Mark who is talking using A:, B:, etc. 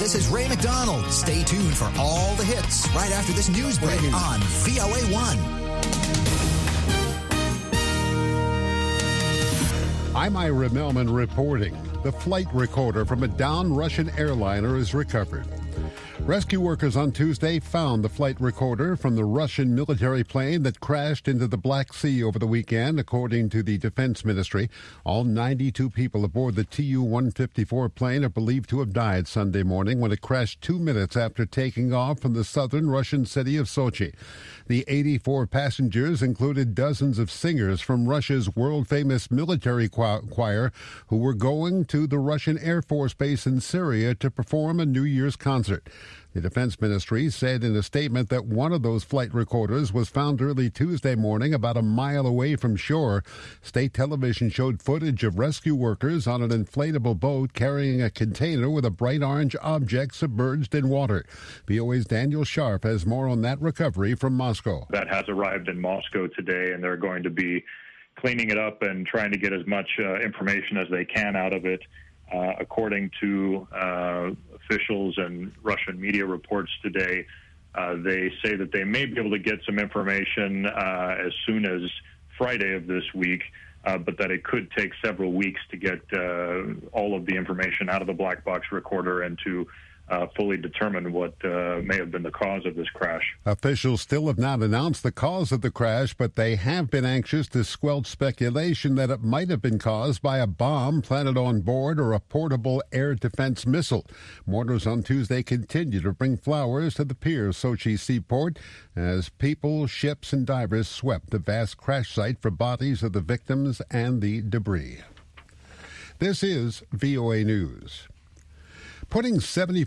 A: This is Ray McDonald. Stay tuned for all the hits right after this news break on VOA1.
B: I'm Ira Melman reporting. The flight recorder from a downed Russian airliner is recovered. Rescue workers on Tuesday found the flight recorder from the Russian military plane that crashed into the Black Sea over the weekend, according to the Defense Ministry. All 92 people aboard the Tu-154 plane are believed to have died Sunday morning when it crashed 2 minutes after taking off from the southern Russian city of Sochi. The 84 passengers included dozens of singers from Russia's world-famous military choir who were going to the Russian Air Force base in Syria to perform a New Year's concert. The Defense Ministry said in a statement that one of those flight recorders was found early Tuesday morning about a mile away from shore. State television showed footage of rescue workers on an inflatable boat carrying a container with a bright orange object submerged in water. VOA's Daniel Sharp has more on that recovery from Moscow.
C: That has arrived in Moscow today, and they're going to be cleaning it up and trying to get as much information as they can out of it. According to officials and Russian media reports today, they say that they may be able to get some information as soon as Friday of this week, but that it could take several weeks to get all of the information out of the black box recorder and to fully determine what may have been the cause of this crash.
B: Officials still have not announced the cause of the crash, but they have been anxious to squelch speculation that it might have been caused by a bomb planted on board or a portable air defense missile. Mourners on Tuesday continue to bring flowers to the pier Sochi seaport as people, ships, and divers swept the vast crash site for bodies of the victims and the debris. This is VOA News. Putting